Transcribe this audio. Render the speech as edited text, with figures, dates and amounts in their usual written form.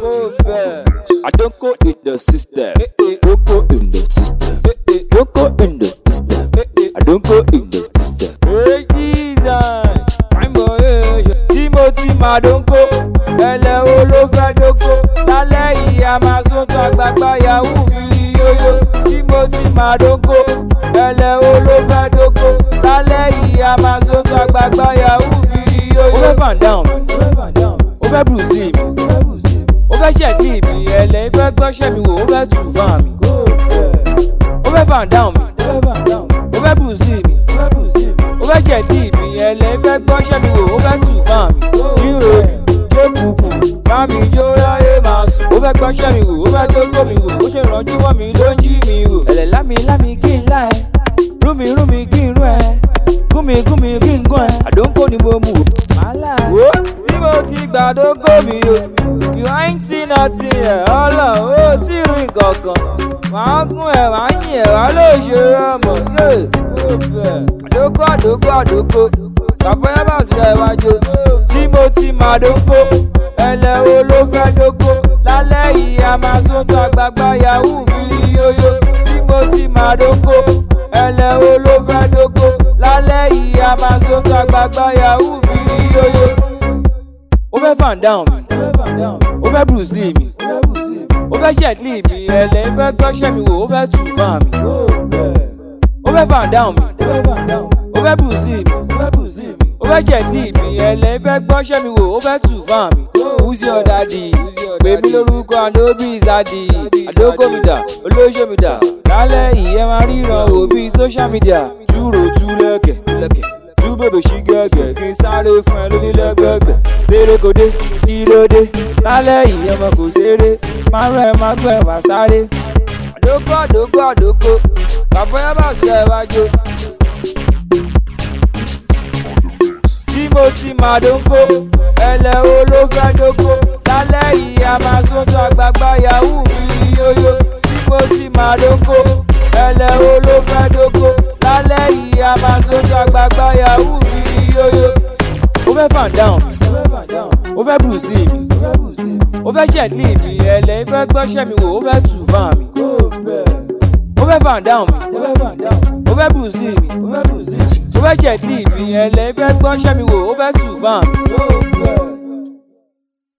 I don't go in the system. Don't go in the system. Don't go in the system. I don't go in the system. Hey Jesus, I'm a Timothy Madonko. Ẹlẹ́ wo ló fẹ́ dóko? Lálẹ́ yìí a máa sún tó àgbàgbà Yahoo fi yóyó. Timothy Madonko. Ẹlẹ́ wo ló fẹ́ dóko? Lálẹ́ yìí a máa sún tó àgbàgbà Yahoo fi yóyó. Ó fẹ́ Van Damme mi. Ó fẹ́ Bruce Lee mi. Ó fẹ́ Jet Li mi. Ẹlẹ́ fẹ́ gbọ́ṣẹ́ mi wò. Ó fẹ́ Tuvan mi. Ó fẹ́ Van Damme mi. Ó fẹ́ Bruce Lee mi. Ó fẹ́ Jet Li mi. Ẹlẹ́ fẹ́ gbọ́ṣẹ́ mi wò. Ó fẹ́ Tuvan mi. Jíròrò kùkù bá mi jó láyé máa sùn. Ó fẹ́ gbọ́ṣẹ́ mi wò, ó fẹ́ dógó mi wò, ó ṣe ìrànjú wọ́n mi ló ń jí mi wò. Ẹ̀lẹ̀ lámi kí n lá ẹ, rúmi kí n rún ẹ, gúnmi kí n gún ẹ. Àdóńkò ni mo mú o. Wo tí mo ti gbàdógó mi o, you ain't seen nothing ẹ̀ ọlọ́ ó tí rí kankan. Wàá gún ẹ̀ wàá yìn ẹ̀ wàá ló ṣe ọmọ àdókò. Bàbá yẹn bá sílẹ̀ iwájú. Timothy Madonko. Ẹlẹ́ wo ló fẹ́ dóko? Lálẹ́ yìí a máa sún tó àgbàgbà Yahoo fi yóyó. Timothy Madonko. Ẹlẹ́ wo ló fẹ́ dóko? Lálẹ́ yìí a máa sún tó àgbàgbà Yahoo fi yóyó. Ó fẹ́ Van Damme mi. Ó fẹ́ Bruce Lee mi. Ó fẹ́ Jet Li mi. Ẹlẹ́ fẹ́ gbọ́ṣẹ́ mi wò. Ó fẹ́ Tuvan mi. Ó fẹ́ Van Damme mi. Ó fẹ́ Bruce Lee mi. Ó fẹ́ Jet Li mi. Ẹlẹ́ fẹ́ gbọ́ṣẹ́ mi wò. Ó fẹ́ Tuvan mi. Who's your daddy? Pè mí lórúkọ Anobi Zadi. Àdókò mi dà, olóṣè mi dà. Lálẹ́ yìí ẹ máa ríran wò bí social media. Túrò tú lẹ́kẹ̀. Tú bèbè sí gẹ́gẹ́. Kí n sáré fún ẹ lónílẹ́gbẹ̀gbẹ̀. Dérékodé, lílódé. Lálẹ́ yìí ọmọ kò ṣeré. Máa rán ẹ máa gbọ́ ẹ máa sáré. Àdókò. Bàbá yẹn bá sílẹ̀ iwájú. Timothy Madonko. Ẹlẹ́ wo ló fẹ́ dóko? Lálẹ́ yìí a máa sún tó àgbàgbà Yahoo fi yóyó. Timothy Madonko. Ẹlẹ́ wo ló fẹ́ dóko? Lálẹ́ yìí a máa sún tó àgbàgbà Yahoo fi yóyó. Ó fẹ́ Van Damme mi. Ó fẹ́ Bruce Lee mi. Ó fẹ́ Jet Li mi. Ẹlẹ́ fẹ́ gbọ́ṣẹ́ mi wò. Ó fẹ́ Tuvan mi. Ó fẹ́ Van Damme mi. Ó fẹ́ Bruce Lee mi. Ó fẹ́ Jet Li mi. Ẹlẹ́ fẹ́ gbọ́ṣẹ́ mi wò. Ó fẹ́ Tuvan mi.